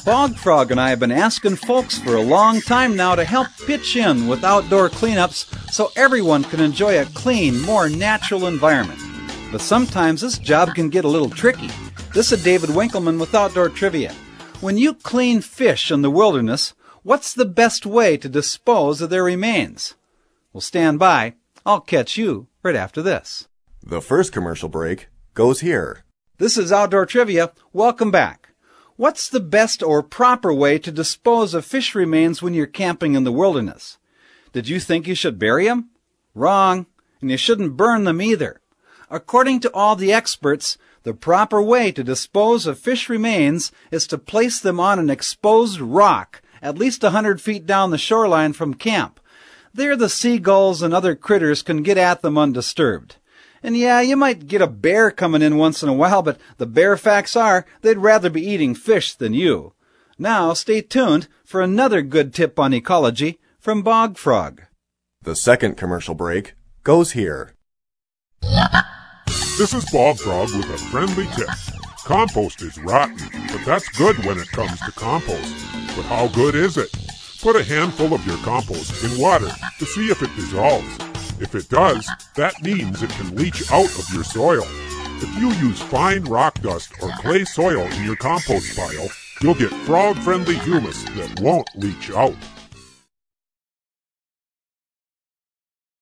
Bog Frog and I have been asking folks for a long time now to help pitch in with outdoor cleanups so everyone can enjoy a clean, more natural environment. But sometimes this job can get a little tricky. This is David Winkleman with Outdoor Trivia. When you clean fish in the wilderness, what's the best way to dispose of their remains? Well, stand by. I'll catch you right after this. The first commercial break goes here. This is Outdoor Trivia. Welcome back. What's the best or proper way to dispose of fish remains when you're camping in the wilderness? Did you think you should bury them? Wrong, and you shouldn't burn them either. According to all the experts, the proper way to dispose of fish remains is to place them on an exposed rock at least 100 feet down the shoreline from camp. There the seagulls and other critters can get at them undisturbed. And yeah, you might get a bear coming in once in a while, but the bare facts are they'd rather be eating fish than you. Now stay tuned for another good tip on ecology from Bog Frog. The second commercial break goes here. This is Bog Frog with a friendly tip. Compost is rotten, but that's good when it comes to compost. But how good is it? Put a handful of your compost in water to see if it dissolves. If it does, that means it can leach out of your soil. If you use fine rock dust or clay soil in your compost pile, you'll get frog-friendly humus that won't leach out.